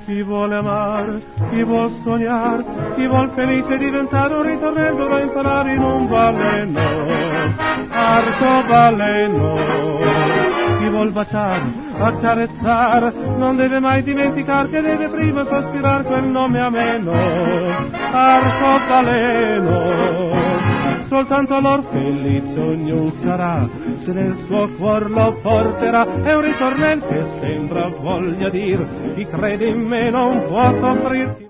Chi vuole amare, chi vuol sognare, chi vuol felice diventare un ritornello dovrà imparare in un baleno, arcobaleno. Chi vuol baciare, accarezzare, non deve mai dimenticare che deve prima sospirare quel nome ameno, arcobaleno. Soltanto allor felice ognuno sarà, se nel suo cuor lo porterà. È un ritornello che sembra voglia dir, chi crede in me non può soffrir.